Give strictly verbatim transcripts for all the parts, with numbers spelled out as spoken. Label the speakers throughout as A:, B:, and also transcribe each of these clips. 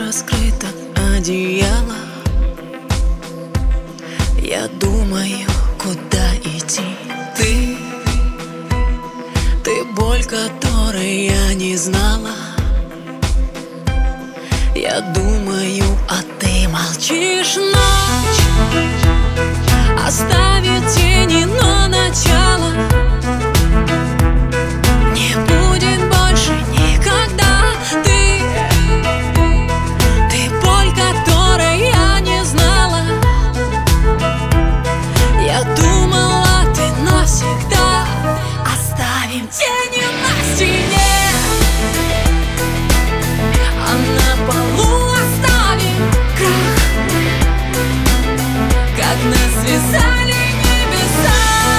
A: раскрыто одеяло. Я думаю, куда идти. Ты, ты боль, которой я не знала. Я думаю, а ты молчишь. Ночь оставит тени, но начало не будет больше никогда. Ты, ты боль, которой я не знала. Я думала, ты навсегда. Оставим тени на стене, а на полу оставим крах, как нас связали небеса.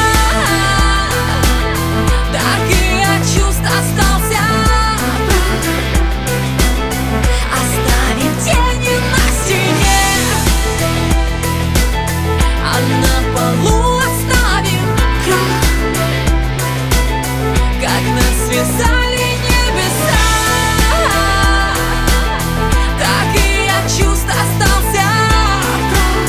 A: Так и от чувств остался прах. Оставим тени на стене, а на полу оставим крах, как нас связали небеса. Так и от чувств остался прах.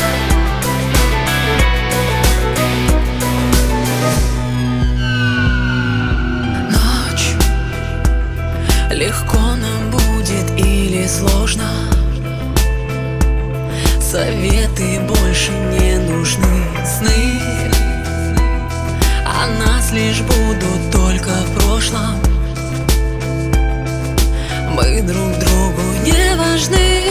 A: Ночь, легко нам будет или сложно. Советы больше не нужны. Сны о нас лишь будут только в прошлом. Мы друг другу не важны.